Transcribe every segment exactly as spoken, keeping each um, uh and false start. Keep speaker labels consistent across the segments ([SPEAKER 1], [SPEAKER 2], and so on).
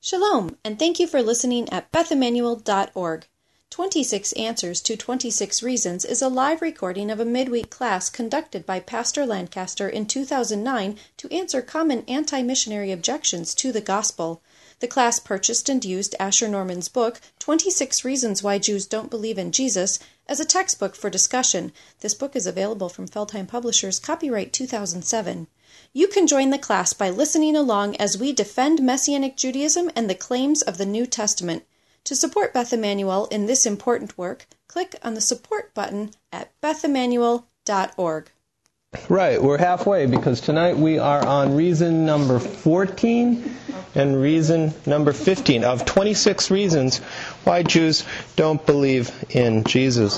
[SPEAKER 1] Shalom, and thank you for listening at Beth Emanuel dot org. twenty-six Answers to twenty-six Reasons is a live recording of a midweek class conducted by Pastor Lancaster in two thousand nine to answer common anti-missionary objections to the gospel. The class purchased and used Asher Norman's book, twenty-six Reasons Why Jews Don't Believe in Jesus, as a textbook for discussion. This book is available from Feldheim Publishers, copyright two thousand seven. You can join the class by listening along as we defend Messianic Judaism and the claims of the New Testament. To support Beth Emanuel in this important work, click on the support button at Beth Emanuel dot org.
[SPEAKER 2] Right, we're halfway because tonight we are on reason number fourteen and reason number fifteen of twenty-six reasons why Jews don't believe in Jesus.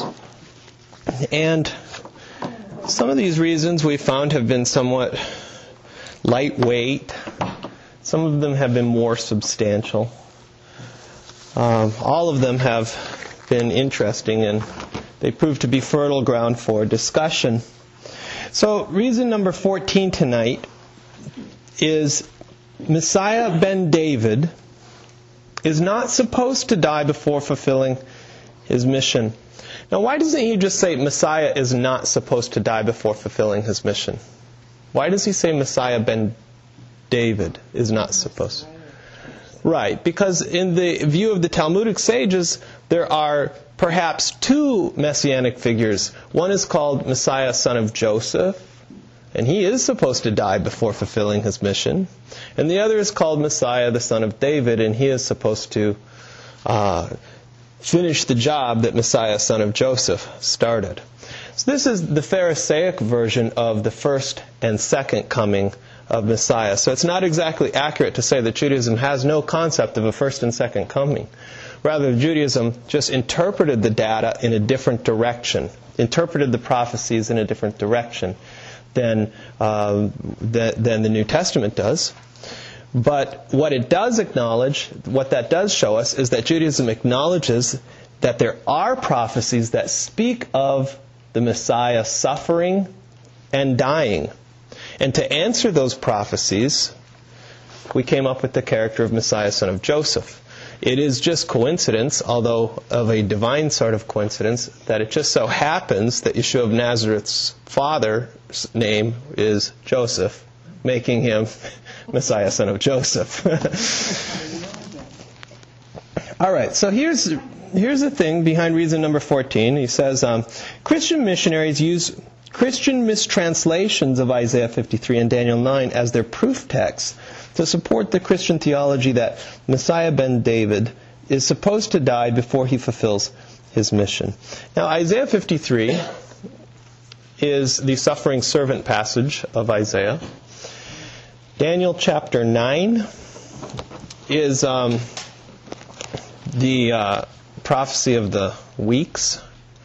[SPEAKER 2] And some of these reasons we found have been somewhat lightweight. Some of them have been more substantial. Um, all of them have been interesting, and they prove to be fertile ground for discussion. So, reason number fourteen tonight is Messiah ben David is not supposed to die before fulfilling his mission. Now, why doesn't he just say Messiah is not supposed to die before fulfilling his mission? Why does he say Messiah ben David is not supposed to? Right, because in the view of the Talmudic sages, there are perhaps two messianic figures. One is called Messiah, son of Joseph, and he is supposed to die before fulfilling his mission. And the other is called Messiah, the son of David, and he is supposed to uh, finish the job that Messiah, son of Joseph, started. So this is the Pharisaic version of the first and second coming of Messiah. So it's not exactly accurate to say that Judaism has no concept of a first and second coming. Rather, Judaism just interpreted the data in a different direction, interpreted the prophecies in a different direction than, uh, than, than the New Testament does. But what it does acknowledge, what that does show us, is that Judaism acknowledges that there are prophecies that speak of the Messiah suffering and dying. And to answer those prophecies, we came up with the character of Messiah, son of Joseph. It is just coincidence, although of a divine sort of coincidence, that it just so happens that Yeshua of Nazareth's father's name is Joseph, making him Messiah, son of Joseph. All right, so here's here's the thing behind reason number fourteen. He says, um, Christian missionaries use Christian mistranslations of Isaiah fifty-three and Daniel nine as their proof texts to support the Christian theology that Messiah ben David is supposed to die before he fulfills his mission. Now, Isaiah fifty-three is the suffering servant passage of Isaiah. Daniel chapter nine is um, the uh, prophecy of the weeks.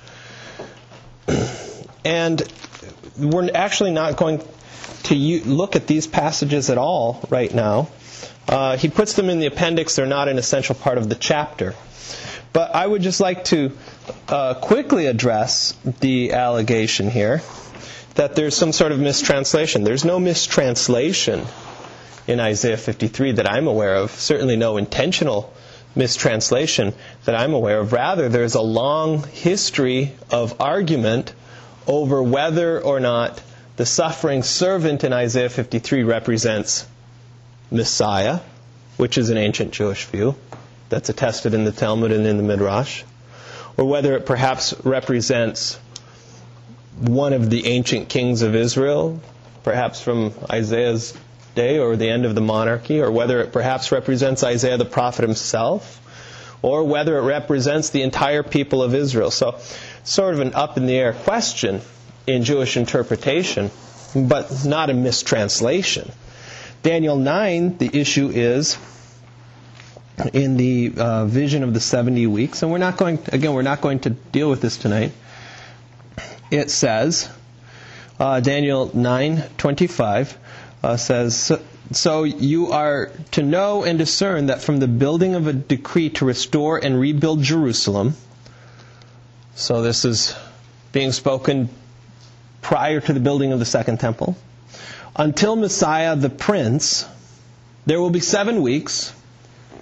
[SPEAKER 2] And we're actually not going to u- look at these passages at all right now. Uh, he puts them in the appendix. They're not an essential part of the chapter. But I would just like to uh, quickly address the allegation here that there's some sort of mistranslation. There's no mistranslation in Isaiah fifty-three that I'm aware of. Certainly no intentional mistranslation that I'm aware of. Rather, there's a long history of argument over whether or not the suffering servant in Isaiah fifty-three represents Messiah, which is an ancient Jewish view that's attested in the Talmud and in the Midrash, or whether it perhaps represents one of the ancient kings of Israel, perhaps from Isaiah's day or the end of the monarchy, or whether it perhaps represents Isaiah the prophet himself, or whether it represents the entire people of Israel. So, sort of an up-in-the-air question in Jewish interpretation, but not a mistranslation. Daniel nine, the issue is in the uh, vision of the seventy weeks, and we're not going, again, we're not going to deal with this tonight. It says, uh, Daniel nine twenty-five uh, says, so, so you are to know and discern that from the building of a decree to restore and rebuild Jerusalem. So this is being spoken prior to the building of the second temple. Until Messiah the Prince, there will be seven weeks,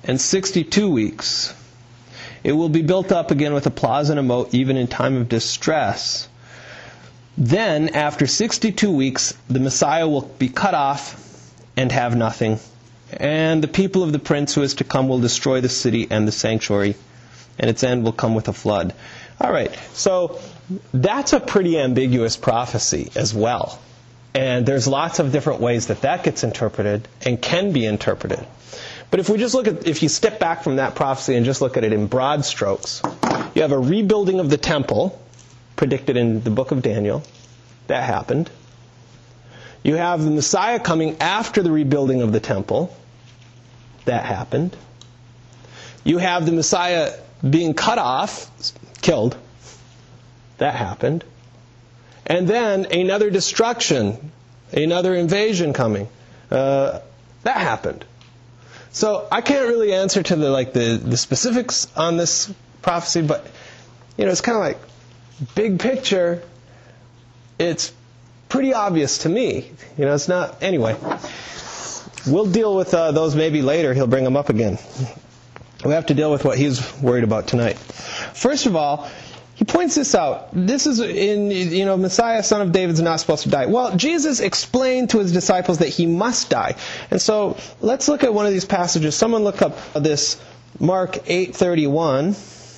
[SPEAKER 2] and sixty-two weeks. It will be built up again with applause and a moat, even in time of distress. Then, after sixty-two weeks, the Messiah will be cut off and have nothing. And the people of the prince who is to come will destroy the city and the sanctuary, and its end will come with a flood. All right, so that's a pretty ambiguous prophecy as well. And there's lots of different ways that that gets interpreted and can be interpreted. But if we just look at, if you step back from that prophecy and just look at it in broad strokes, you have a rebuilding of the temple, predicted in the book of Daniel. That happened. You have the Messiah coming after the rebuilding of the temple. That happened. You have the Messiah being cut off, killed. That happened. And then another destruction, another invasion coming. Uh, that happened. So I can't really answer to the like the, the specifics on this prophecy, but you know, it's kind of like big picture. It's pretty obvious to me. You know, it's not anyway. We'll deal with uh, those maybe later. He'll bring them up again. We have to deal with what he's worried about tonight. First of all, he points this out. This is in, you know, Messiah, son of David, is not supposed to die. Well, Jesus explained to his disciples that he must die. And so let's look at one of these passages. Someone look up this Mark eight thirty-one.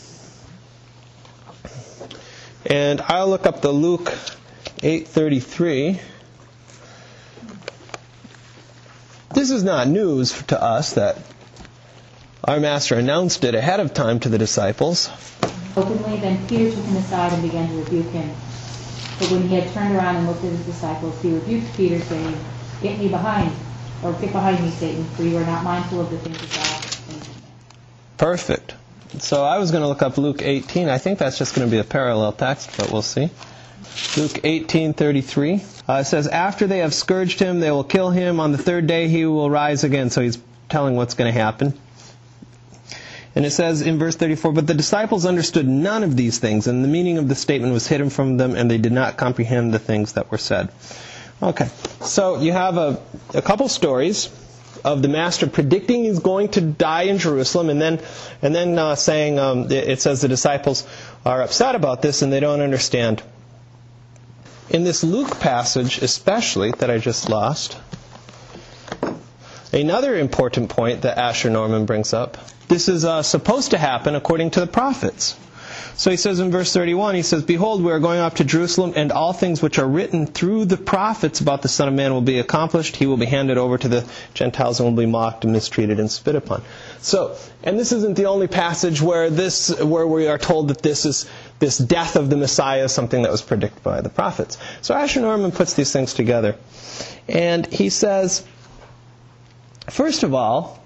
[SPEAKER 2] And I'll look up the Luke eight thirty-three. This is not news to us that our Master announced it ahead of time to the disciples.
[SPEAKER 3] Openly, then Peter took him aside and began to rebuke him. But when he had turned around and looked at his disciples, he rebuked Peter, saying, Get me behind, or get behind me, Satan, for you are not mindful of the things of God.
[SPEAKER 2] Perfect. So I was going to look up Luke eighteen. I think that's just going to be a parallel text, but we'll see. Luke eighteen thirty-three. Uh, it says, After they have scourged him, they will kill him. On the third day he will rise again. So he's telling what's going to happen. And it says in verse thirty-four, But the disciples understood none of these things, and the meaning of the statement was hidden from them, and they did not comprehend the things that were said. Okay, so you have a, a couple stories of the Master predicting he's going to die in Jerusalem, and then and then uh, saying, um, it says the disciples are upset about this, and they don't understand. In this Luke passage especially, that I just lost, another important point that Asher Norman brings up, this is uh, supposed to happen according to the prophets. So he says in verse thirty-one, he says, Behold, we are going up to Jerusalem, and all things which are written through the prophets about the Son of Man will be accomplished. He will be handed over to the Gentiles and will be mocked and mistreated and spit upon. So, and this isn't the only passage where this, where we are told that this is this death of the Messiah is something that was predicted by the prophets. So Asher Norman puts these things together, and he says, first of all,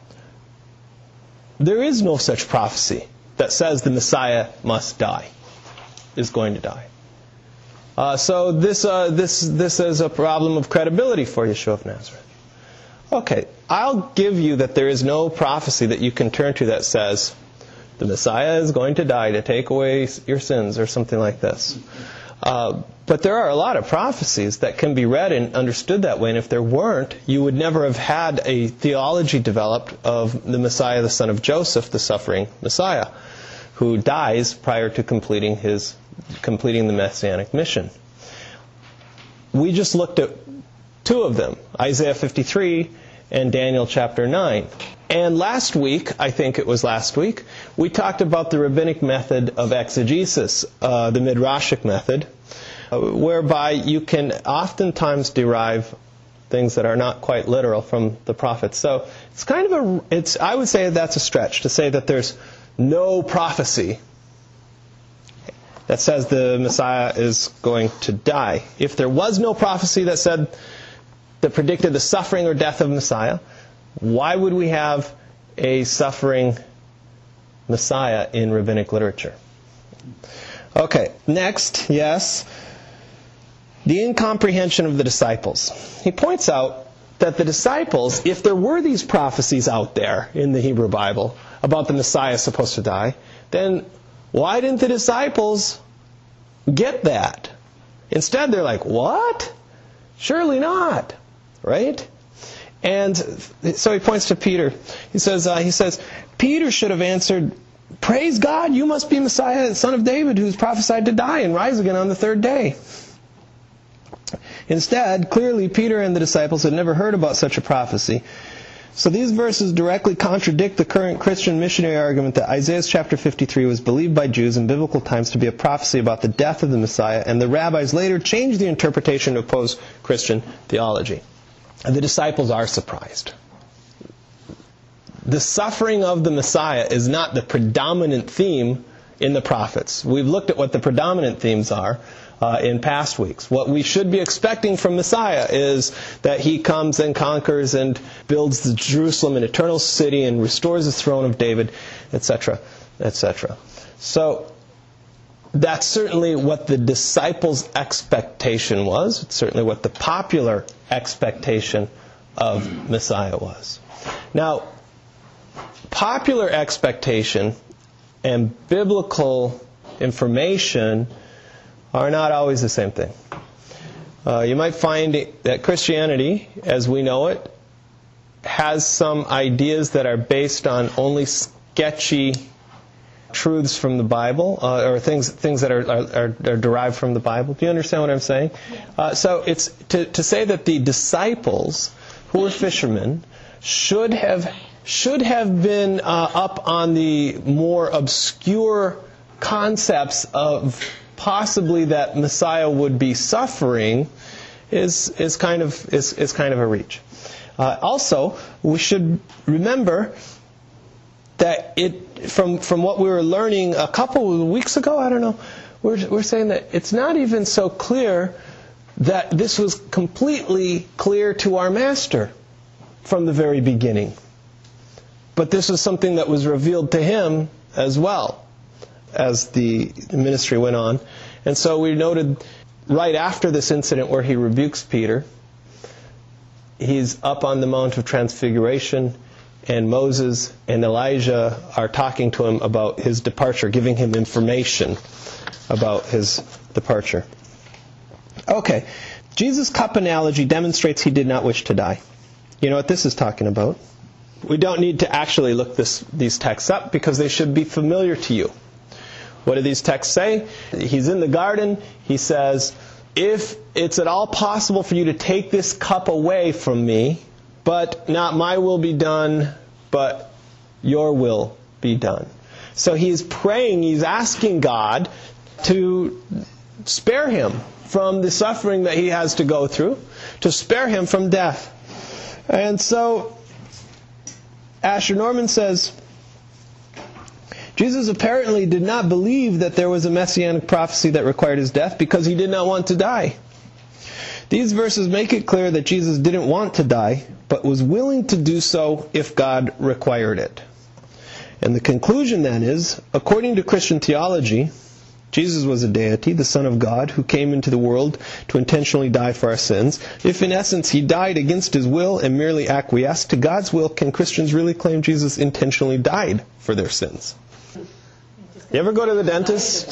[SPEAKER 2] there is no such prophecy that says the Messiah must die, is going to die. Uh, so this uh, this this is a problem of credibility for Yeshua of Nazareth. Okay, I'll give you that there is no prophecy that you can turn to that says the Messiah is going to die to take away your sins or something like this. Uh, but there are a lot of prophecies that can be read and understood that way, and if there weren't, you would never have had a theology developed of the Messiah, the son of Joseph, the suffering Messiah, who dies prior to completing his completing the Messianic mission. We just looked at two of them, Isaiah fifty-three and Daniel chapter nine. And last week, I think it was last week, we talked about the rabbinic method of exegesis, uh, the midrashic method, uh, whereby you can oftentimes derive things that are not quite literal from the prophets. So it's kind of a, it's I would say that's a stretch to say that there's no prophecy that says the Messiah is going to die. If there was no prophecy that said, that predicted the suffering or death of Messiah, why would we have a suffering Messiah in rabbinic literature? Okay, next, yes, the incomprehension of the disciples. He points out that the disciples, if there were these prophecies out there in the Hebrew Bible about the Messiah supposed to die, then why didn't the disciples get that? Instead, they're like, what? Surely not, right? And so he points to Peter. He says, uh, he says, Peter should have answered, "Praise God, you must be Messiah, son of David, who's prophesied to die and rise again on the third day." Instead, clearly Peter and the disciples had never heard about such a prophecy. So these verses directly contradict the current Christian missionary argument that Isaiah chapter fifty-three was believed by Jews in biblical times to be a prophecy about the death of the Messiah, and the rabbis later changed the interpretation to oppose Christian theology. And the disciples are surprised. The suffering of the Messiah is not the predominant theme in the prophets. We've looked at what the predominant themes are uh, in past weeks. What we should be expecting from Messiah is that he comes and conquers and builds the Jerusalem, an eternal city, and restores the throne of David, et cetera, et cetera. So that's certainly what the disciples' expectation was. It's certainly what the popular expectation of Messiah was. Now, popular expectation and biblical information are not always the same thing. Uh, you might find that Christianity, as we know it, has some ideas that are based on only sketchy truths from the Bible, uh, or things things that are, are, are derived from the Bible. Do you understand what I'm saying? Uh, so it's to, to say that the disciples, who were fishermen, should have should have been uh, up on the more obscure concepts of possibly that Messiah would be suffering is is kind of is, is kind of a reach. Uh, also, we should remember that it from from what we were learning a couple of weeks ago, I don't know, we're we're saying that it's not even so clear that this was completely clear to our Master from the very beginning. But this was something that was revealed to him as well as the ministry went on. And so we noted right after this incident where he rebukes Peter, he's up on the Mount of Transfiguration, and Moses and Elijah are talking to him about his departure, giving him information about his departure. Okay, Jesus' cup analogy demonstrates he did not wish to die. You know what this is talking about? We don't need to actually look this, these texts up because they should be familiar to you. What do these texts say? He's in the garden. He says, if it's at all possible for you to take this cup away from me, but not my will be done, but your will be done. So he's praying, he's asking God to spare him from the suffering that he has to go through, to spare him from death. And so Asher Norman says, Jesus apparently did not believe that there was a messianic prophecy that required his death because he did not want to die. These verses make it clear that Jesus didn't want to die, but was willing to do so if God required it. And the conclusion then is, according to Christian theology, Jesus was a deity, the Son of God, who came into the world to intentionally die for our sins. If in essence he died against his will and merely acquiesced to God's will, can Christians really claim Jesus intentionally died for their sins? You ever go to the dentist?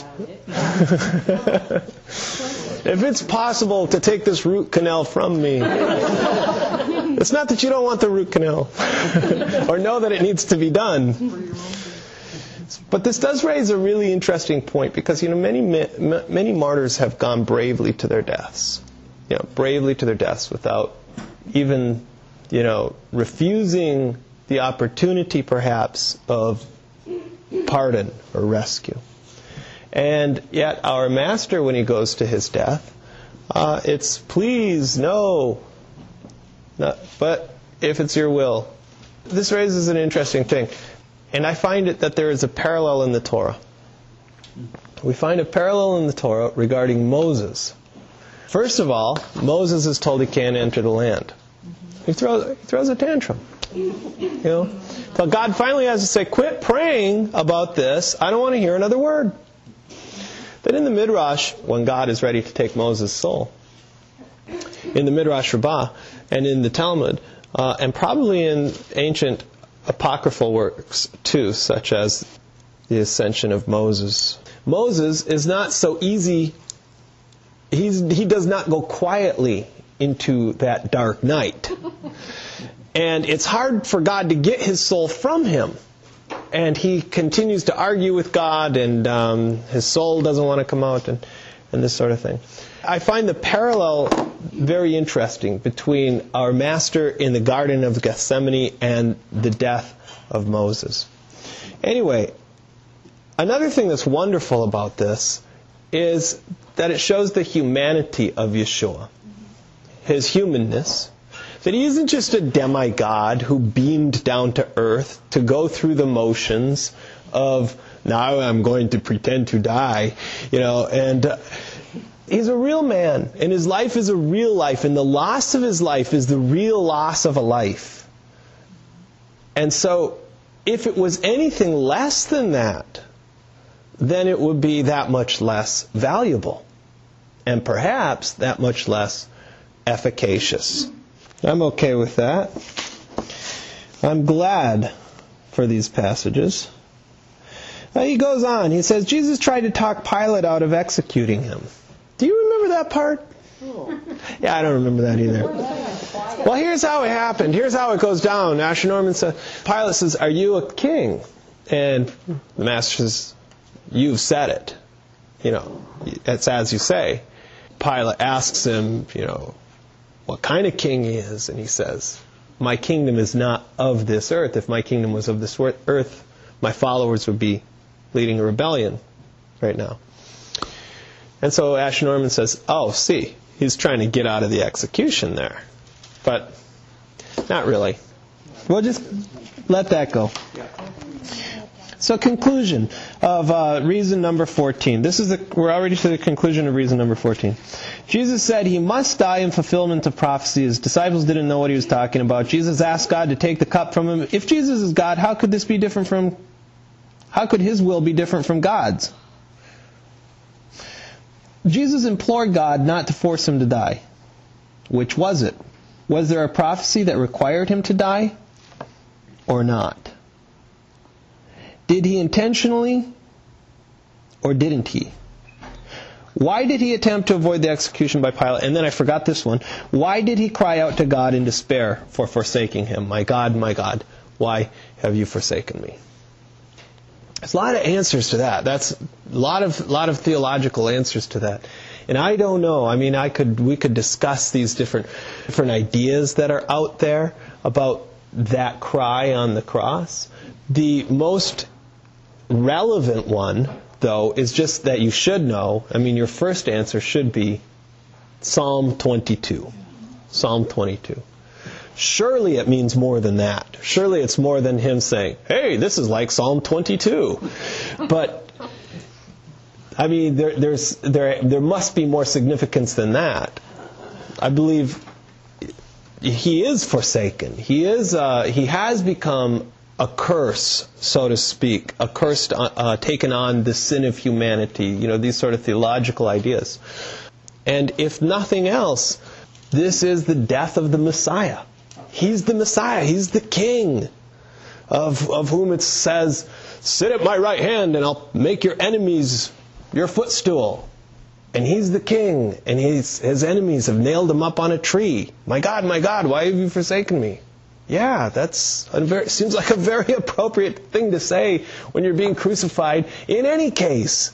[SPEAKER 2] If it's possible to take this root canal from me, it's not that you don't want the root canal or know that it needs to be done. But this does raise a really interesting point because, you know, many many martyrs have gone bravely to their deaths. You know, bravely to their deaths without even, you know, refusing the opportunity perhaps of pardon or rescue. And yet our Master, when he goes to his death, uh, it's please, no. no. But if it's your will. This raises an interesting thing. And I find it that there is a parallel in the Torah. We find a parallel in the Torah regarding Moses. First of all, Moses is told he can't enter the land. He throws, he throws a tantrum. You know, so God finally has to say, quit praying about this. I don't want to hear another word. Then in the Midrash, when God is ready to take Moses' soul, in the Midrash Rabbah and in the Talmud, uh, and probably in ancient apocryphal works too, such as the Ascension of Moses, Moses is not so easy. He's, he does not go quietly into that dark night. And it's hard for God to get his soul from him. And he continues to argue with God, and um, his soul doesn't want to come out, and, and this sort of thing. I find the parallel very interesting between our master in the Garden of Gethsemane and the death of Moses. Anyway, another thing that's wonderful about this is that it shows the humanity of Yeshua, his humanness, that he isn't just a demigod who beamed down to earth to go through the motions of, now I'm going to pretend to die, you know, and uh, he's a real man, and his life is a real life, and the loss of his life is the real loss of a life. And so, if it was anything less than that, then it would be that much less valuable, and perhaps that much less efficacious. I'm okay with that. I'm glad for these passages. Now he goes on. He says, Jesus tried to talk Pilate out of executing him. Do you remember that part? Yeah, I don't remember that either. Well, here's how it happened. Here's how it goes down. Asher Norman says, Pilate says, are you a king? And the master says, you've said it. You know, it's as you say. Pilate asks him, you know, what kind of king he is, and he says, my kingdom is not of this earth. If my kingdom was of this earth, my followers would be leading a rebellion right now. And so Asher Norman says, oh, see, he's trying to get out of the execution there. But not really. We'll just let that go. So conclusion of uh, reason number fourteen. This is the, we're already to the conclusion of reason number fourteen. Jesus said he must die in fulfillment of prophecy. His disciples didn't know what he was talking about. Jesus asked God to take the cup from him. If Jesus is God, how could this be different from, how could his will be different from God's? Jesus implored God not to force him to die. Which was it? Was there a prophecy that required him to die or not? Did he intentionally or didn't he? Why did he attempt to avoid the execution by Pilate? And then I forgot this one. Why did he cry out to God in despair for forsaking him? My God, my God, why have you forsaken me? There's a lot of answers to that. That's a lot of lot of theological answers to that. And I don't know. I mean, I could we could discuss these different different ideas that are out there about that cry on the cross. The most relevant one, though, is just that you should know. I mean, your first answer should be Psalm twenty-two. Psalm twenty-two. Surely it means more than that. Surely it's more than him saying, hey, this is like Psalm twenty-two. But, I mean, there, there's, there, there must be more significance than that. I believe he is forsaken. He is, uh, he has become a curse, so to speak, a curse uh, taken on the sin of humanity, you know, these sort of theological ideas. And if nothing else, this is the death of the Messiah. He's the Messiah. He's the King of, of whom it says, sit at my right hand and I'll make your enemies your footstool. And he's the King, and his, his enemies have nailed him up on a tree. My God, my God, why have you forsaken me? Yeah, that's a very, seems like a very appropriate thing to say when you're being crucified in any case.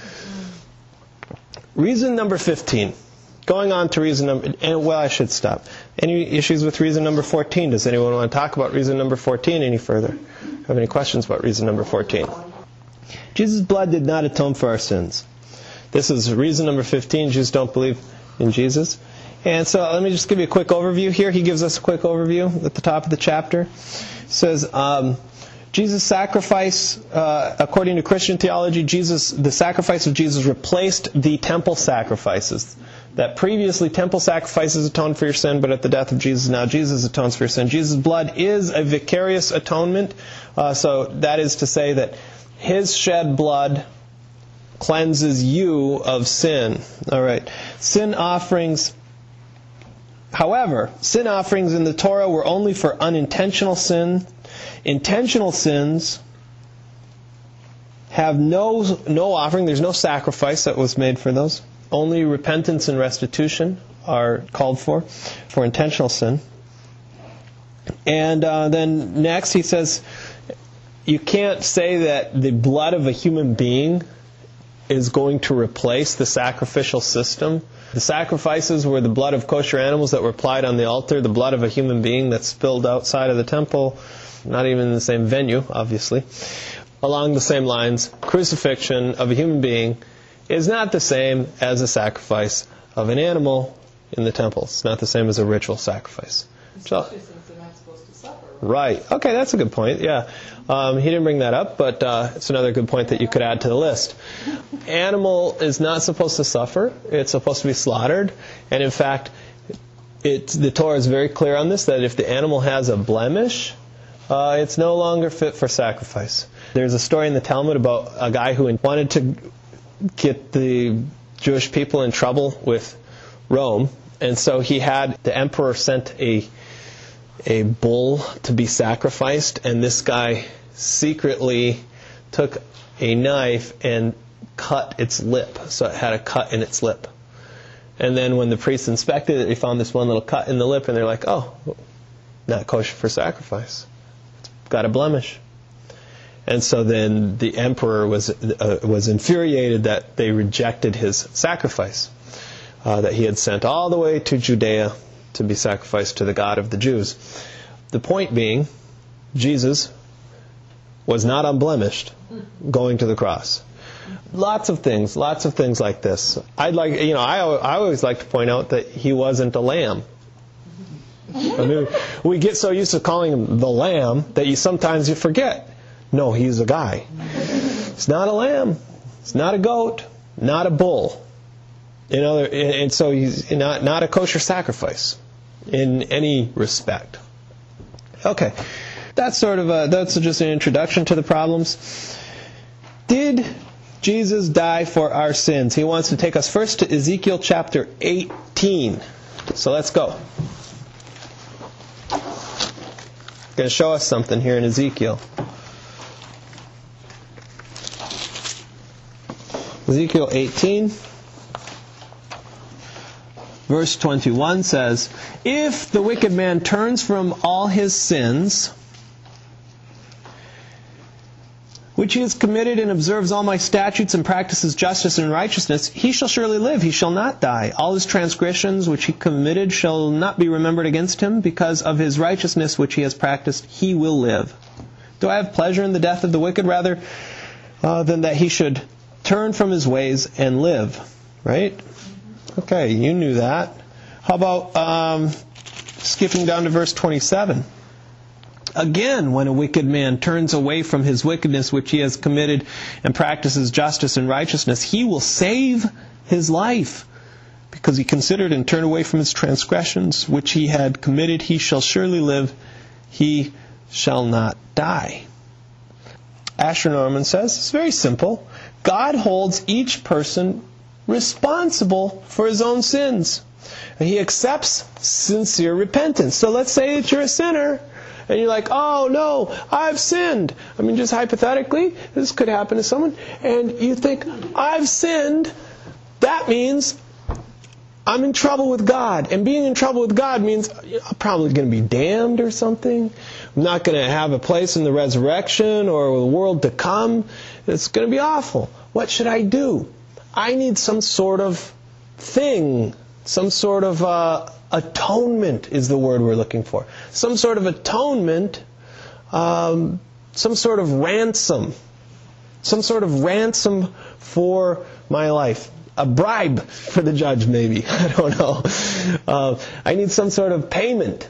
[SPEAKER 2] Reason number fifteen. Going on to reason number... And, well, I should stop. Any issues with reason number fourteen? Does anyone want to talk about reason number fourteen any further? Have any questions about reason number fourteen? Jesus' blood did not atone for our sins. This is reason number fifteen. Jews don't believe in Jesus. And so let me just give you a quick overview here. He gives us a quick overview at the top of the chapter. He says, um, Jesus' sacrifice, uh, according to Christian theology, Jesus, the sacrifice of Jesus replaced the temple sacrifices. That previously temple sacrifices atoned for your sin, but at the death of Jesus, now Jesus atones for your sin. Jesus' blood is a vicarious atonement. Uh, so that is to say that his shed blood cleanses you of sin. All right. Sin offerings... However, sin offerings in the Torah were only for unintentional sin. Intentional sins have no no offering. There's no sacrifice that was made for those. Only repentance and restitution are called for, for intentional sin. And uh, then next he says, you can't say that the blood of a human being is going to replace the sacrificial system. The sacrifices were the blood of kosher animals that were applied on the altar, the blood of a human being that's spilled outside of the temple, not even in the same venue, obviously. Along the same lines, crucifixion of a human being is not the same as a sacrifice of an animal in the temple. It's not the same as a ritual sacrifice.
[SPEAKER 4] Especially since they're not supposed to suffer.
[SPEAKER 2] Right. Okay, that's a good point. Yeah. Um, he didn't bring that up, but uh, it's another good point that you could add to the list. Animal is not supposed to suffer. It's supposed to be slaughtered. And in fact, it's, the Torah is very clear on this, that if the animal has a blemish, uh, it's no longer fit for sacrifice. There's a story in the Talmud about a guy who wanted to get the Jewish people in trouble with Rome. And so he had, the emperor sent a a bull to be sacrificed, and this guy secretly took a knife and cut its lip. So it had a cut in its lip. And then when the priest inspected it, they found this one little cut in the lip, and they're like, oh, not kosher for sacrifice. It's got a blemish. And so then the emperor was uh, was infuriated that they rejected his sacrifice uh, that he had sent all the way to Judea to be sacrificed to the God of the Jews. The point being, Jesus was not unblemished going to the cross. Lots of things, lots of things like this. I'd like, you know, I, I always like to point out that he wasn't a lamb. I mean, we get so used to calling him the lamb that you sometimes you forget. No, he's a guy. It's not a lamb. It's not a goat. Not a bull. You know, and so he's not not a kosher sacrifice in any respect. Okay, that's sort of a, that's just an introduction to the problems. Did Jesus die for our sins? He wants to take us first to Ezekiel chapter eighteen. So let's go. He's going to show us something here in Ezekiel. Ezekiel eighteen. Verse twenty-one says, if the wicked man turns from all his sins, which he has committed, and observes all my statutes, and practices justice and righteousness, he shall surely live, he shall not die. All his transgressions which he committed shall not be remembered against him. Because of his righteousness which he has practiced, he will live. Do I have pleasure in the death of the wicked rather uh, than that he should turn from his ways and live? Right? Okay, you knew that. How about um, skipping down to verse twenty-seven? Again, when a wicked man turns away from his wickedness which he has committed and practices justice and righteousness, he will save his life. Because he considered and turned away from his transgressions which he had committed, he shall surely live, he shall not die. Asher Norman says, it's very simple. God holds each person responsible for his own sins. He accepts sincere repentance. So let's say that you're a sinner, and you're like, oh no, I've sinned. I mean, just hypothetically, this could happen to someone, and you think, I've sinned. That means I'm in trouble with God. And being in trouble with God means I'm probably going to be damned or something. I'm not going to have a place in the resurrection or the world to come. It's going to be awful. What should I do? I need some sort of thing, some sort of uh, atonement is the word we're looking for. Some sort of atonement, um, some sort of ransom, some sort of ransom for my life. A bribe for the judge, maybe. I don't know. Uh, I need some sort of payment.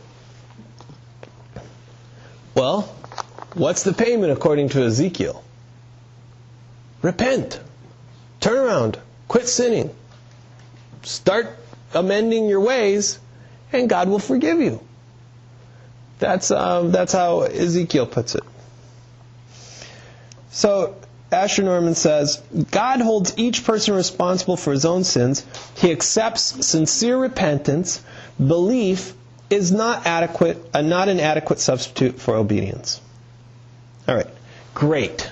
[SPEAKER 2] Well, what's the payment according to Ezekiel? Repent. Turn around. Quit sinning. Start amending your ways, and God will forgive you. That's um, that's how Ezekiel puts it. So Asher Norman says, God holds each person responsible for his own sins. He accepts sincere repentance. Belief is not adequate, uh, not an adequate substitute for obedience. All right, great.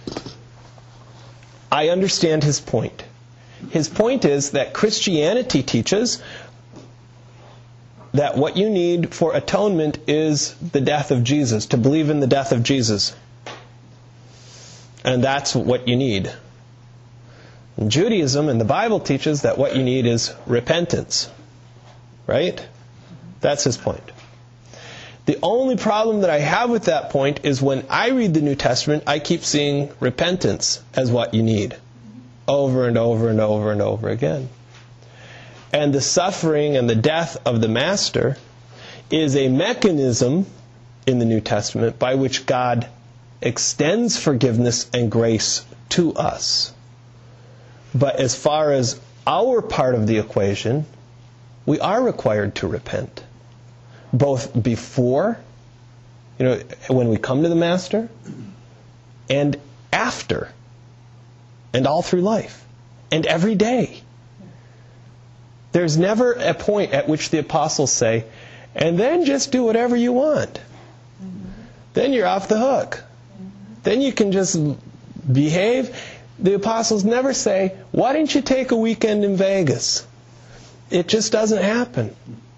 [SPEAKER 2] I understand his point. His point is that Christianity teaches that what you need for atonement is the death of Jesus, to believe in the death of Jesus. And that's what you need. In Judaism and the Bible teaches that what you need is repentance. Right? That's his point. The only problem that I have with that point is when I read the New Testament, I keep seeing repentance as what you need. Over and over and over and over again. And the suffering and the death of the Master is a mechanism in the New Testament by which God extends forgiveness and grace to us. But as far as our part of the equation, we are required to repent. Both before, you know, when we come to the Master, and after, and all through life, and every day. There's never a point at which the apostles say, and then just do whatever you want. Then you're off the hook. Then you can just behave. The apostles never say, why didn't you take a weekend in Vegas? It just doesn't happen.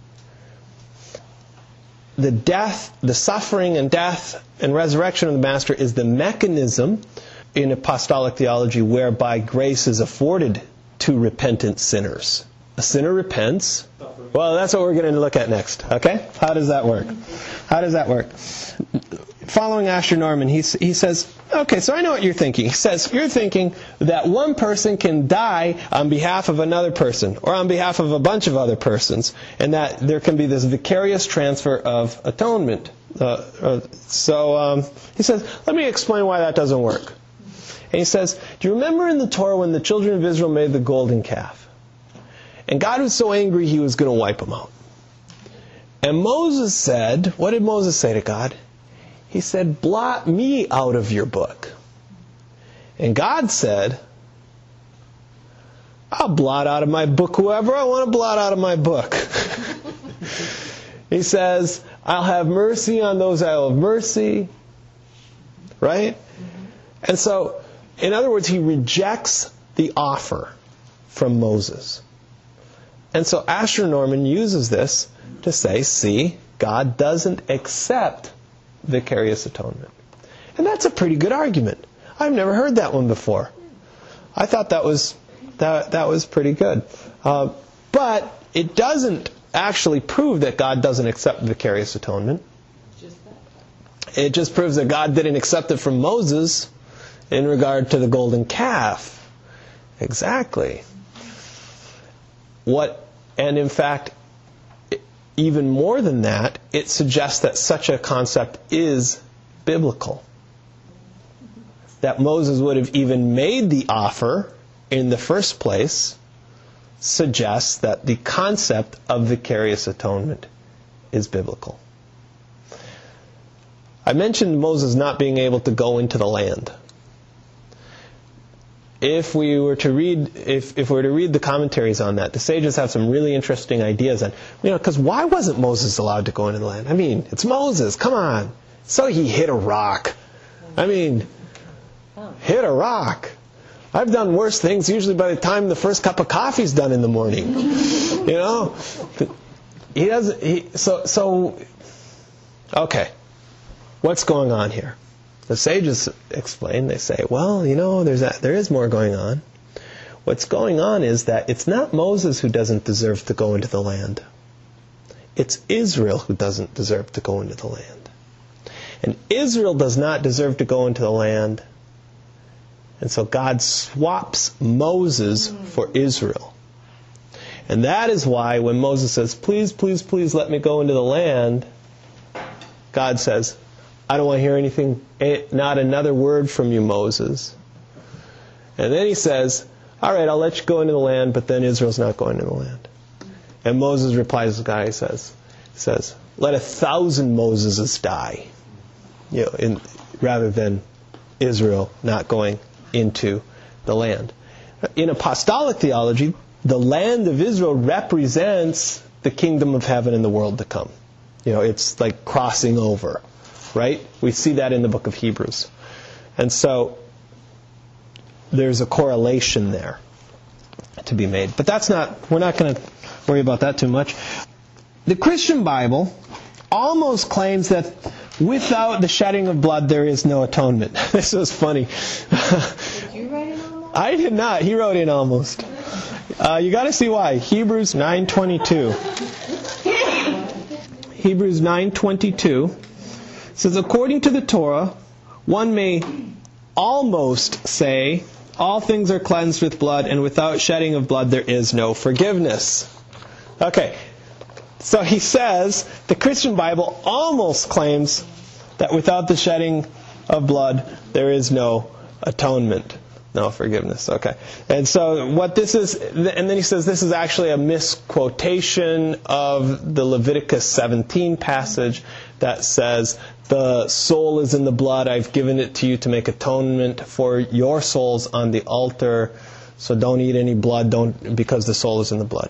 [SPEAKER 2] The death, the suffering and death and resurrection of the Master is the mechanism in apostolic theology whereby grace is afforded to repentant sinners. A sinner repents. Well, that's what we're going to look at next. Okay? How does that work? How does that work? Following Asher Norman, he, he says, okay, so I know what you're thinking. He says, you're thinking that one person can die on behalf of another person, or on behalf of a bunch of other persons, and that there can be this vicarious transfer of atonement. Uh, uh, so um, he says, let me explain why that doesn't work. And he says, do you remember in the Torah when the children of Israel made the golden calf? And God was so angry he was going to wipe them out. And Moses said, what did Moses say to God? He said, blot me out of your book. And God said, I'll blot out of my book whoever I want to blot out of my book. He says, I'll have mercy on those I'll have mercy. Right? And so, in other words, he rejects the offer from Moses. And so Asher Norman uses this to say, see, God doesn't accept vicarious atonement. And that's a pretty good argument. I've never heard that one before. I thought that was that that was pretty good. Uh, but it doesn't actually prove that God doesn't accept vicarious atonement. It just proves that God didn't accept it from Moses in regard to the golden calf. Exactly. What, and in fact, even more than that, it suggests that such a concept is biblical. That Moses would have even made the offer in the first place suggests that the concept of vicarious atonement is biblical. I mentioned Moses not being able to go into the land. If we were to read, if, if we were to read the commentaries on that, the sages have some really interesting ideas on, you know, because why wasn't Moses allowed to go into the land? I mean, it's Moses, come on. So he hit a rock. I mean, hit a rock. I've done worse things usually by the time the first cup of coffee's done in the morning. You know? He doesn't, he, so, so, okay. What's going on here? The sages explain, they say, well, you know, there's a, there is more going on. What's going on is that it's not Moses who doesn't deserve to go into the land. It's Israel who doesn't deserve to go into the land. And Israel does not deserve to go into the land. And so God swaps Moses for Israel. And that is why when Moses says, please, please, please let me go into the land, God says, I don't want to hear anything, not another word from you, Moses. And then he says, all right, I'll let you go into the land, but then Israel's not going into the land. And Moses replies to God, he says, he says, let a thousand Moseses die, you know, in, rather than Israel not going into the land. In apostolic theology, the land of Israel represents the kingdom of heaven and the world to come. You know, it's like crossing over. Right? We see that in the book of Hebrews. And so there's a correlation there to be made. But that's not, we're not going to worry about that too much. the Christian Bible almost claims that without the shedding of blood there is no atonement. This was funny.
[SPEAKER 3] Did you write it almost?
[SPEAKER 2] I did not. He wrote in almost. Uh, you got to see why. Hebrews nine twenty-two. Hebrews nine twenty-two says, according to the Torah, one may almost say, all things are cleansed with blood, and without shedding of blood there is no forgiveness. Okay, so he says the Christian Bible almost claims that without the shedding of blood there is no atonement. No forgiveness. Okay. And so what this is, and then he says this is actually a misquotation of the Leviticus seventeen passage that says, the soul is in the blood, I've given it to you to make atonement for your souls on the altar, so don't eat any blood, don't because the soul is in the blood.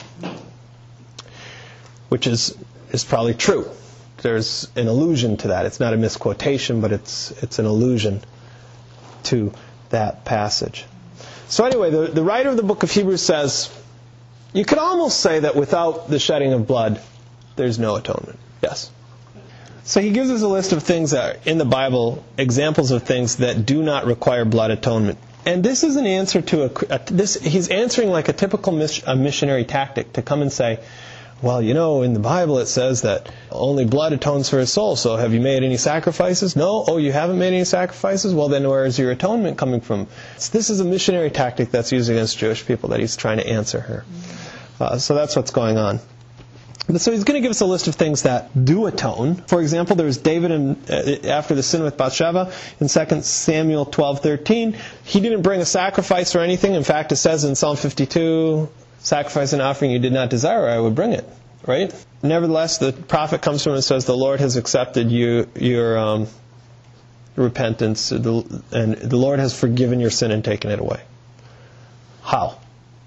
[SPEAKER 2] Which is is probably true. There's an allusion to that. It's not a misquotation, but it's it's an allusion to that passage. So anyway, the, the writer of the book of Hebrews says, you could almost say that without the shedding of blood, there's no atonement. Yes? So he gives us a list of things that are in the Bible, examples of things that do not require blood atonement. And this is an answer to a, a this. He's answering like a typical mis, a missionary tactic to come and say, well, you know, in the Bible it says that only blood atones for a soul, so have you made any sacrifices? No? Oh, you haven't made any sacrifices? Well, then where is your atonement coming from? So this is a missionary tactic that's used against Jewish people that he's trying to answer here. Uh, so that's what's going on. So he's going to give us a list of things that do atone. For example, there was David and, uh, after the sin with Bathsheba in Second Samuel twelve thirteen. He didn't bring a sacrifice or anything. In fact, it says in Psalm fifty-two, sacrifice and offering you did not desire, I would bring it. Right? Nevertheless, the prophet comes from him and says, the Lord has accepted you, your um, repentance, and the Lord has forgiven your sin and taken it away. How?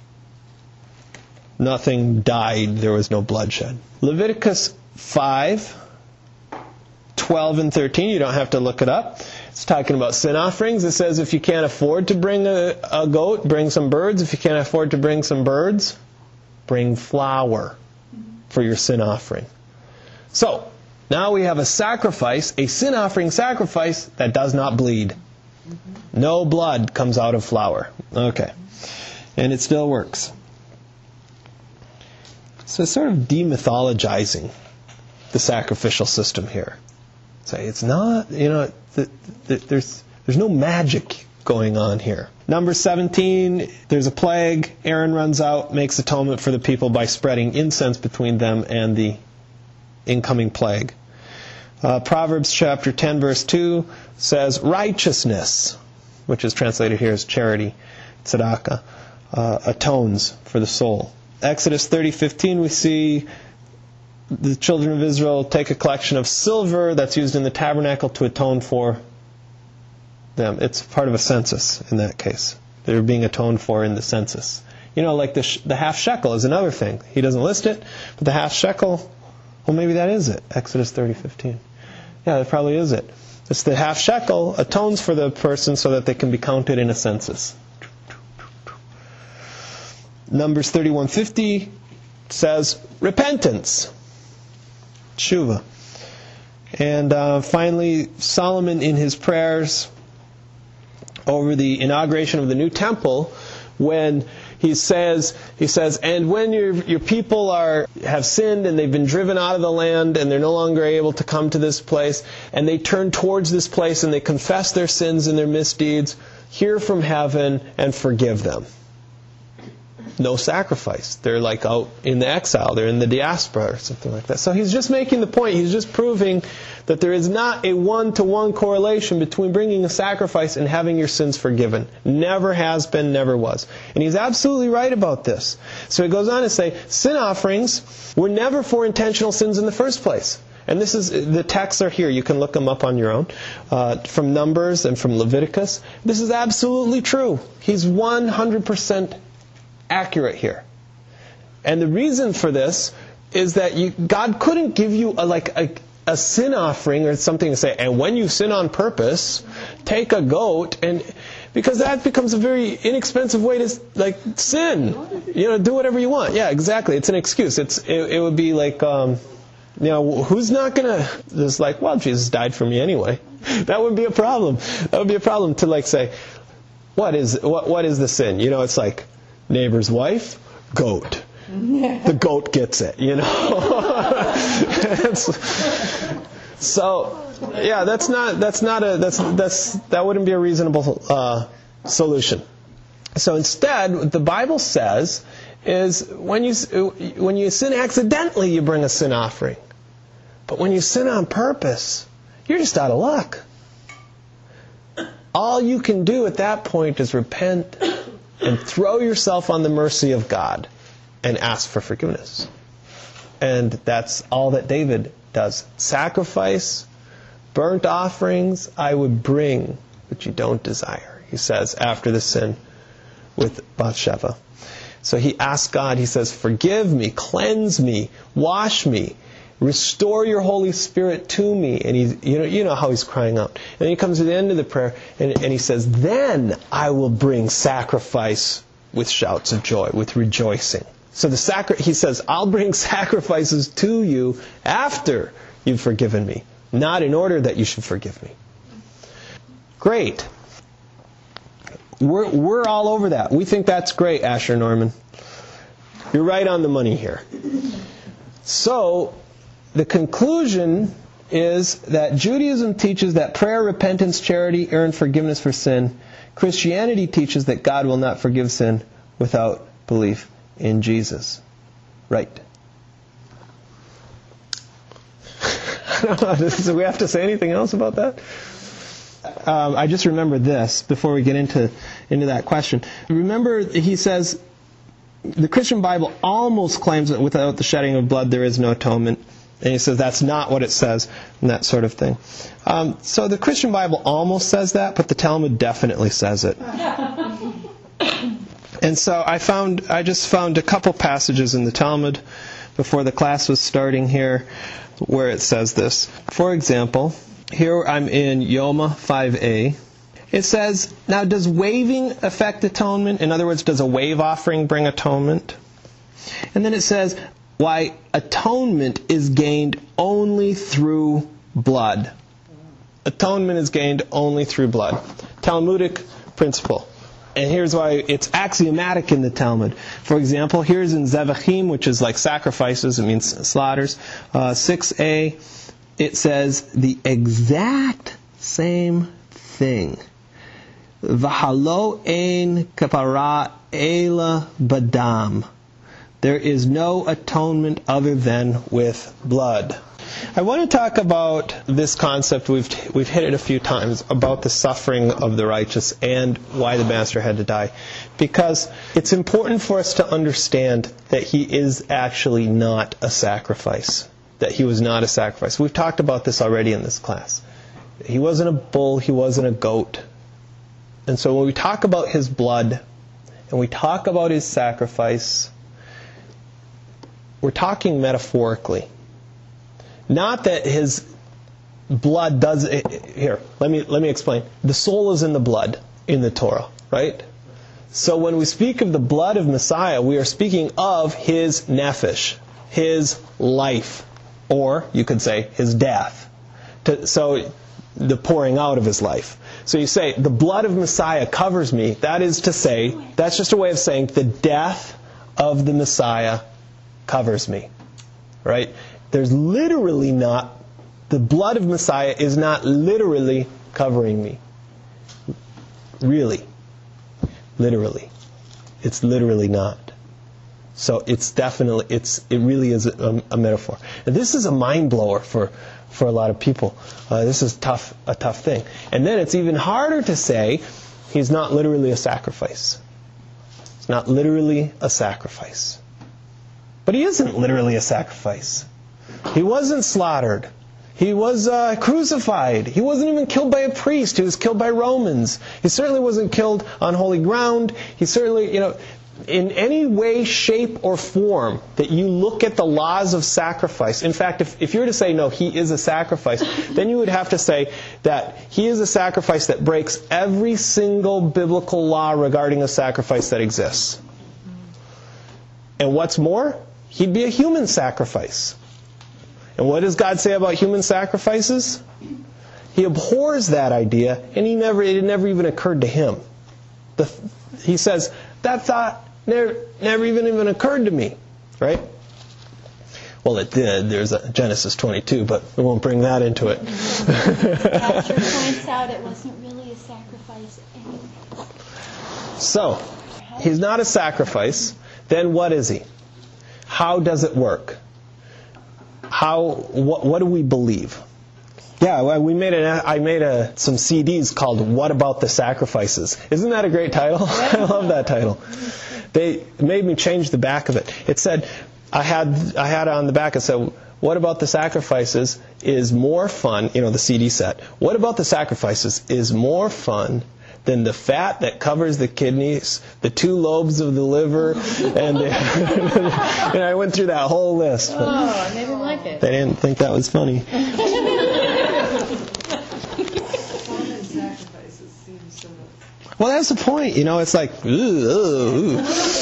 [SPEAKER 2] Nothing died, there was no bloodshed. Leviticus five, twelve and thirteen, you don't have to look it up. It's talking about sin offerings. It says if you can't afford to bring a, a goat, bring some birds. If you can't afford to bring some birds, bring flour for your sin offering. So, now we have a sacrifice, a sin offering sacrifice that does not bleed. No blood comes out of flour. Okay. And it still works. So it's sort of demythologizing the sacrificial system here. Say it's not, you know, th- th- there's there's no magic going on here. Number seventeen, there's a plague. Aaron runs out, makes atonement for the people by spreading incense between them and the incoming plague. Uh, Proverbs chapter ten, verse two says, righteousness, which is translated here as charity, tzedakah, uh, atones for the soul. Exodus thirty fifteen, we see the children of Israel take a collection of silver that's used in the tabernacle to atone for them. It's part of a census in that case. They're being atoned for in the census. You know, like the sh- the half shekel is another thing. He doesn't list it, but the half shekel, well, maybe that is it. Exodus thirty fifteen. Yeah, that probably is it. It's the half shekel atones for the person so that they can be counted in a census. Numbers thirty-one fifty says repentance, tshuva. And uh, finally, Solomon in his prayers over the inauguration of the new temple, when he says, he says, and when your your people are have sinned and they've been driven out of the land and they're no longer able to come to this place, and they turn towards this place and they confess their sins and their misdeeds, hear from heaven and forgive them. No sacrifice. They're like out in the exile. They're in the diaspora or something like that. So he's just making the point. He's just proving that there is not a one-to-one correlation between bringing a sacrifice and having your sins forgiven. Never has been, never was. And he's absolutely right about this. So he goes on to say, sin offerings were never for intentional sins in the first place. And this is, the texts are here. You can look them up on your own. Uh, from Numbers and from Leviticus. This is absolutely true. He's one hundred percent accurate here. And the reason for this is that you, God couldn't give you a, like a, a sin offering or something to say, and when you sin on purpose, take a goat, and because that becomes a very inexpensive way to like sin. You know, do whatever you want. Yeah, exactly. It's an excuse. It's it, it would be like um, You know, who's not going to just like, well, Jesus died for me anyway. That would be a problem. That would be a problem to like say, what is what what is the sin? You know, it's like neighbor's wife, goat. The goat gets it, you know. So, yeah, that's not that's not a that's that's that wouldn't be a reasonable uh, solution. So instead, what the Bible says is when you when you sin accidentally, you bring a sin offering. But when you sin on purpose, you're just out of luck. All you can do at that point is repent and throw yourself on the mercy of God and ask for forgiveness. And that's all that David does. Sacrifice, burnt offerings I would bring, but you don't desire, he says, after the sin with Bathsheba. So he asks God, he says, forgive me, cleanse me, wash me, restore your Holy Spirit to me. And he's, you know, you know how he's crying out. And he comes to the end of the prayer and, and he says, then I will bring sacrifice with shouts of joy, with rejoicing. So the sacri- he says, I'll bring sacrifices to you after you've forgiven me, not in order that you should forgive me. Great. We're, we're all over that. We think that's great, Asher Norman. You're right on the money here. So, the conclusion is that Judaism teaches that prayer, repentance, charity earn forgiveness for sin. Christianity teaches that God will not forgive sin without belief in Jesus. Right. I don't know. Do we have to say anything else about that? Um, I just remember this before we get into into that question. Remember, he says, the Christian Bible almost claims that without the shedding of blood there is no atonement. And he says that's not what it says, and that sort of thing. Um, so the Christian Bible almost says that, but the Talmud definitely says it. And so I found, I just found a couple passages in the Talmud before the class was starting here where it says this. For example, here I'm in Yoma five a. It says, now does waving affect atonement? In other words, does a wave offering bring atonement? And then it says, why atonement is gained only through blood. Atonement is gained only through blood. Talmudic principle. And here's why it's axiomatic in the Talmud. For example, here's in Zevachim, which is like sacrifices, it means slaughters. Uh, six a, it says the exact same thing. V'halo ein kapara ela badam. There is no atonement other than with blood. I want to talk about this concept, we've we've hit it a few times, about the suffering of the righteous and why the Master had to die. Because it's important for us to understand that he is actually not a sacrifice. That he was not a sacrifice. We've talked about this already in this class. He wasn't a bull, he wasn't a goat. And so when we talk about his blood, and we talk about his sacrifice, we're talking metaphorically. Not that his blood does... Here, let me let me explain. The soul is in the blood in the Torah, right? So when we speak of the blood of Messiah, we are speaking of his nephesh, his life, or you could say his death. To, so the pouring out of his life. So you say, the blood of Messiah covers me. That is to say, that's just a way of saying the death of the Messiah covers me. Right? There's literally not, the blood of Messiah is not literally covering me. Really. Literally. It's literally not. So it's definitely, it's it really is a, a metaphor. And this is a mind blower for, for a lot of people. Uh, this is tough, a tough thing. And then it's even harder to say he's not literally a sacrifice. It's not literally a sacrifice. But he isn't literally a sacrifice. He wasn't slaughtered. He was uh, crucified. He wasn't even killed by a priest. He was killed by Romans. He certainly wasn't killed on holy ground. He certainly, you know, in any way, shape, or form that you look at the laws of sacrifice. In fact, if, if you were to say, no, he is a sacrifice, then you would have to say that he is a sacrifice that breaks every single biblical law regarding a sacrifice that exists. And what's more, he'd be a human sacrifice. And what does God say about human sacrifices? He abhors that idea, and he never it never even occurred to him. The, he says, that thought never, never even even occurred to me. Right? Well, it did. There's a Genesis twenty-two, but we won't bring that into it.
[SPEAKER 5] Pastor points out it wasn't really a sacrifice anyway.
[SPEAKER 2] So, he's not a sacrifice. Then what is he? How does it work? How? What, what do we believe? Yeah, well, we made a, I made a, some C Ds called "What About the Sacrifices." Isn't that a great title? I love that title. They made me change the back of it. It said, I had I had on the back, it said, "What about the sacrifices is more fun," you know, the C D set. "What about the sacrifices is more fun than the fat that covers the kidneys, the two lobes of the liver," and, the, and I went through that whole list.
[SPEAKER 3] Oh, and they didn't like it.
[SPEAKER 2] They didn't think that was funny. Well, that's the point. You know, it's like, ooh, ooh, ooh.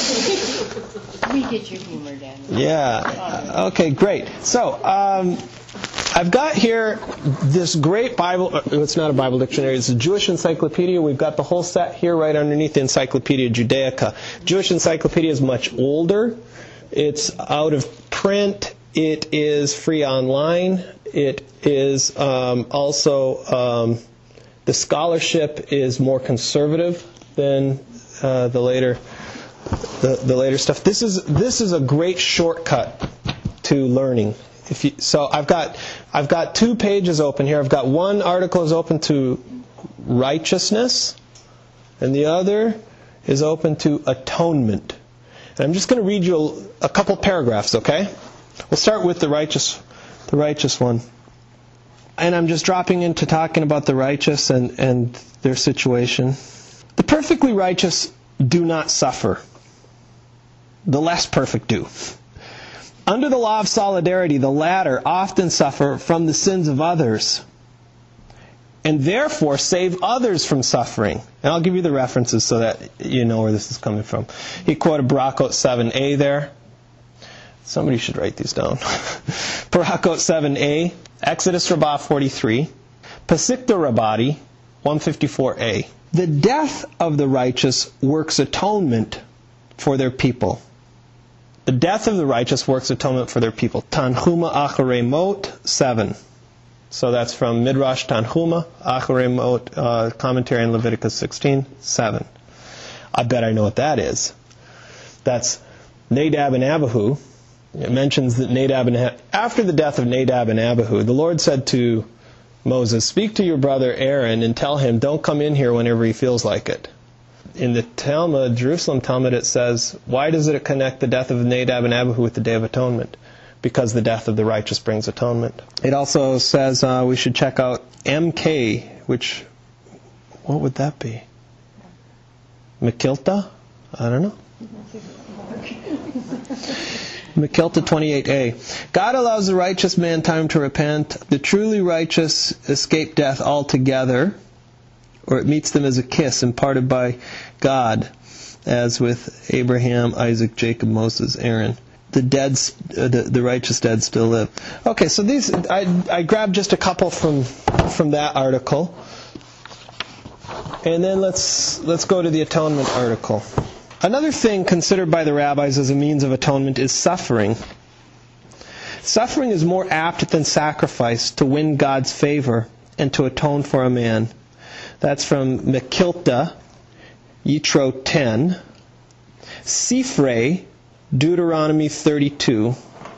[SPEAKER 5] We get your humor, Daniel.
[SPEAKER 2] Yeah. Okay, great. So, um, I've got here this great Bible. It's not a Bible dictionary. It's a Jewish encyclopedia. We've got the whole set here right underneath the Encyclopedia Judaica. Jewish encyclopedia is much older. It's out of print. It is free online. It is um, also... Um, The scholarship is more conservative than uh, the later the, the later stuff. This is this is a great shortcut to learning. If you, so I've got I've got two pages open here. I've got one article is open to righteousness, and the other is open to atonement. And I'm just going to read you a, a couple paragraphs. Okay, we'll start with the righteous the righteous one. And I'm just dropping into talking about the righteous and, and their situation. The perfectly righteous do not suffer. The less perfect do. Under the law of solidarity, the latter often suffer from the sins of others, and therefore save others from suffering. And I'll give you the references so that you know where this is coming from. He quoted Barakot seven a there. Somebody should write these down. Barakot seven a, Exodus Rabbah forty-three, Pasikta Rabbati one fifty-four a. The death of the righteous works atonement for their people. The death of the righteous works atonement for their people. Tanhuma Acharei Mot seven. So that's from Midrash Tanhuma Acharei Mot, uh, commentary on Leviticus sixteen, seven. I bet I know what that is. That's Nadab and Abihu. It mentions that Nadab and after the death of Nadab and Abihu, the Lord said to Moses, "Speak to your brother Aaron and tell him, don't come in here whenever he feels like it." In the Talmud, Jerusalem Talmud, it says, why does it connect the death of Nadab and Abihu with the Day of Atonement? Because the death of the righteous brings atonement. It also says uh, we should check out M K, which, what would that be? Mekilta? I don't know. Mekilta twenty-eight a. God allows the righteous man time to repent. The truly righteous escape death altogether, or it meets them as a kiss imparted by God, as with Abraham, Isaac, Jacob, Moses, Aaron. The dead, uh, the, the righteous dead still live. Okay, so these I, I grabbed just a couple from from that article, and then let's let's go to the atonement article. Another thing considered by the rabbis as a means of atonement is suffering. Suffering is more apt than sacrifice to win God's favor and to atone for a man. That's from Mekilta, Yitro ten, Sifrei, Deuteronomy thirty-two,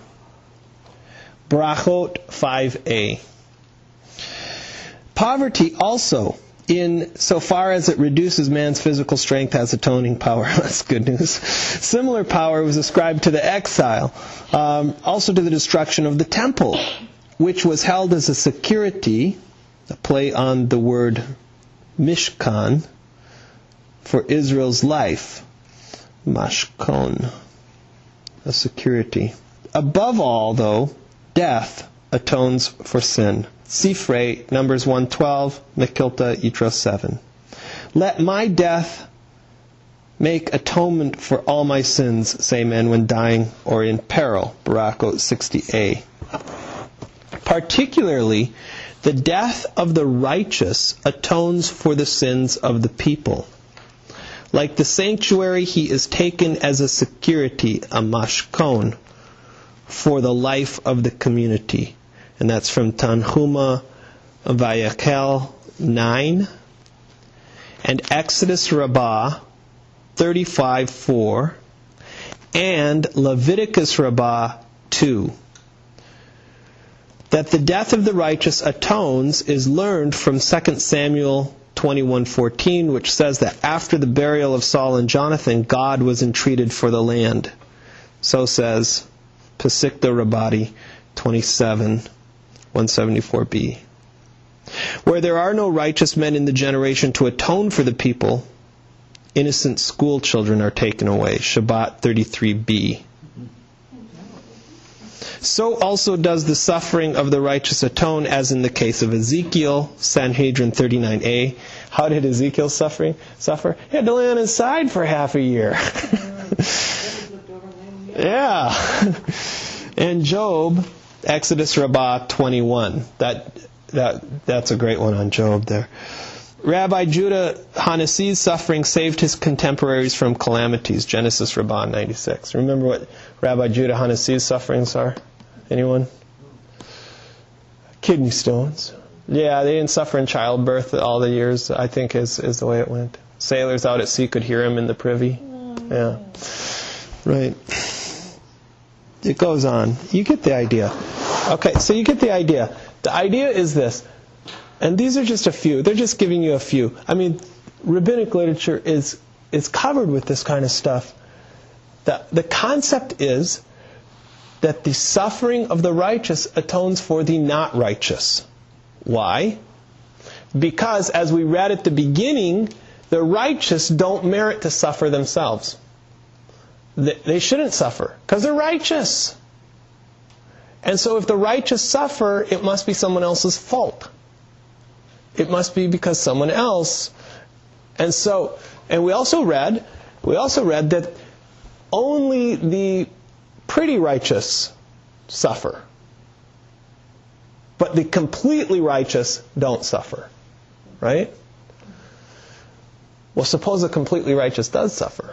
[SPEAKER 2] Brachot five a. Poverty also, in so far as it reduces man's physical strength, has atoning power. That's good news. Similar power was ascribed to the exile, um, also to the destruction of the temple, which was held as a security, a play on the word Mishkan, for Israel's life. Mashkon, a security. Above all, though, death atones for sin. Sifrei, Numbers one twelve, Mekilta, Yitro seven. Let my death make atonement for all my sins, say men when dying or in peril. Barakot sixty a. Particularly, the death of the righteous atones for the sins of the people. Like the sanctuary, he is taken as a security, a mashkon, for the life of the community. And that's from Tanhuma Vayakhel nine. And Exodus Rabbah thirty-five four. And Leviticus Rabbah two. That the death of the righteous atones is learned from Second Samuel twenty-one fourteen, which says that after the burial of Saul and Jonathan, God was entreated for the land. So says Pesikta Rabbati twenty-seven one seventy-four b. Where there are no righteous men in the generation to atone for the people, innocent school children are taken away. Shabbat thirty-three b. So also does the suffering of the righteous atone, as in the case of Ezekiel, Sanhedrin thirty-nine a. How did Ezekiel suffering suffer? He had to lay on his side for half a year. Yeah. And Job, Exodus Rabbah twenty-one. That that that's a great one on Job there. Rabbi Judah Hanassi's suffering saved his contemporaries from calamities. Genesis Rabbah ninety-six. Remember what Rabbi Judah Hanassi's sufferings are? Anyone? Kidney stones. Yeah, they didn't suffer in childbirth all the years, I think is, is the way it went. Sailors out at sea could hear him in the privy. Yeah. Right. It goes on. You get the idea. Okay, so you get the idea. The idea is this. And these are just a few. They're just giving you a few. I mean, rabbinic literature is is covered with this kind of stuff. The, the concept is that the suffering of the righteous atones for the not righteous. Why? Because, as we read at the beginning, the righteous don't merit to suffer themselves. They, they shouldn't suffer, because they're righteous. And so if the righteous suffer, it must be someone else's fault. It must be because someone else. And so, and we also read, we also read that only the pretty righteous suffer. But the completely righteous don't suffer. Right? Well, suppose the completely righteous does suffer.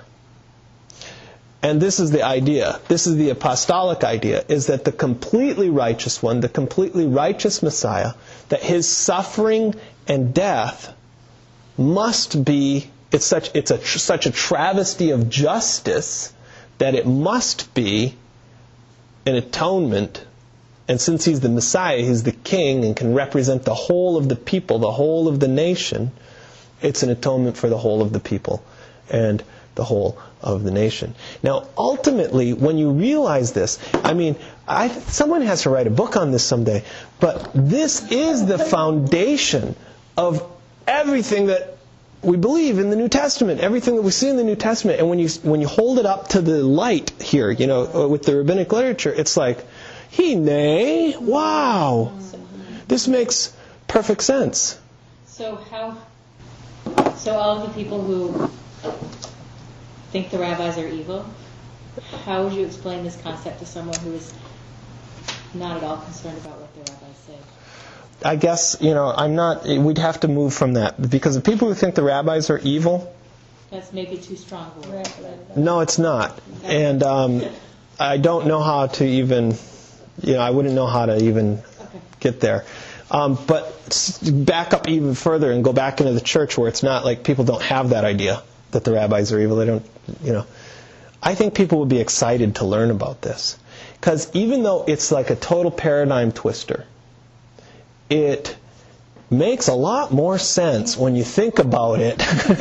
[SPEAKER 2] And this is the idea. This is the apostolic idea, is that the completely righteous one, the completely righteous Messiah, that his suffering and death must be, it's such it's a such a travesty of justice that it must be an atonement. And since he's the Messiah, he's the king and can represent the whole of the people, the whole of the nation, it's an atonement for the whole of the people and the whole of the nation. Now, ultimately, when you realize this, I mean, I, someone has to write a book on this someday, but this is the foundation of everything that we believe in the New Testament, everything that we see in the New Testament. And when you when you hold it up to the light here, you know, with the rabbinic literature, it's like, Hine, wow, this makes perfect sense.
[SPEAKER 3] So how? So all of the people who think the rabbis are evil, how would you explain this concept to someone who is not at all concerned about what the rabbis say?
[SPEAKER 2] I guess, you know, I'm not, we'd have to move from that. Because the people who think the rabbis are evil...
[SPEAKER 3] That's maybe too strong a word.
[SPEAKER 2] No, it's not. And um, I don't know how to even, you know, I wouldn't know how to even okay. get there. Um, but back up even further and go back into the church where it's not like people don't have that idea that the rabbis are evil. They don't, you know. I think people would be excited to learn about this. Because even though it's like a total paradigm twister, it makes a lot more sense when you think about it.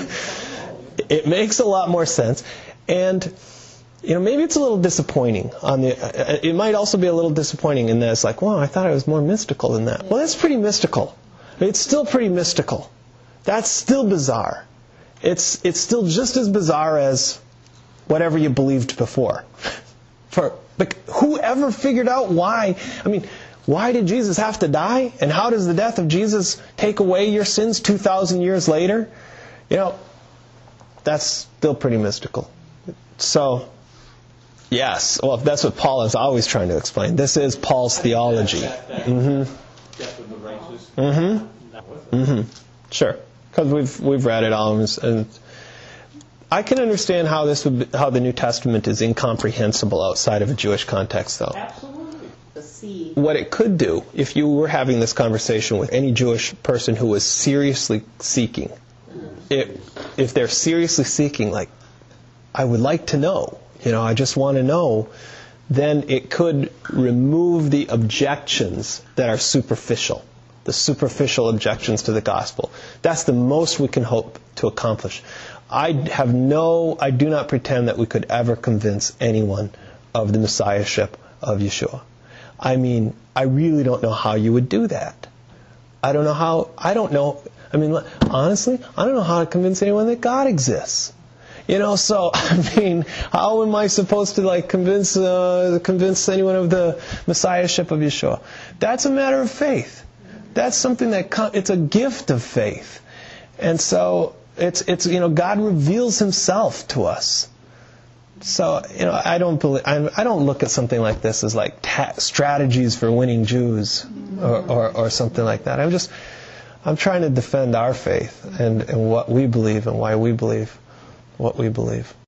[SPEAKER 2] It makes a lot more sense. And, you know, maybe it's a little disappointing. On the. It might also be a little disappointing in that it's like, wow, I thought it was more mystical than that. Well, that's pretty mystical. I mean, it's still pretty mystical. That's still bizarre. It's it's still just as bizarre as whatever you believed before. For but whoever figured out why? I mean, why did Jesus have to die? And how does the death of Jesus take away your sins two thousand years later? You know, that's still pretty mystical. So, Yes. Well, that's what Paul is always trying to explain. This is Paul's theology. Mm-hmm. Mm-hmm. Mm-hmm. Sure. Because we've we've read it all, and I can understand how this would be, how the New Testament is incomprehensible outside of a Jewish context, though.
[SPEAKER 4] Absolutely. The seed.
[SPEAKER 2] What it could do, if you were having this conversation with any Jewish person who was seriously seeking, it, if they're seriously seeking, like, I would like to know, you know, I just want to know, then it could remove the objections that are superficial, the superficial objections to the gospel. That's the most we can hope to accomplish. I have no, I do not pretend that we could ever convince anyone of the messiahship of Yeshua. I mean, I really don't know how you would do that. I don't know how, I don't know, I mean, honestly, I don't know how to convince anyone that God exists. You know, so, I mean, how am I supposed to, like, convince, uh, convince anyone of the messiahship of Yeshua? That's a matter of faith. That's something that, com- it's a gift of faith. And so, It's, it's you know, God reveals Himself to us. So, you know, I don't believe, I, I don't look at something like this as like ta- strategies for winning Jews or, or, or something like that. I'm just, I'm trying to defend our faith and, and what we believe and why we believe what we believe.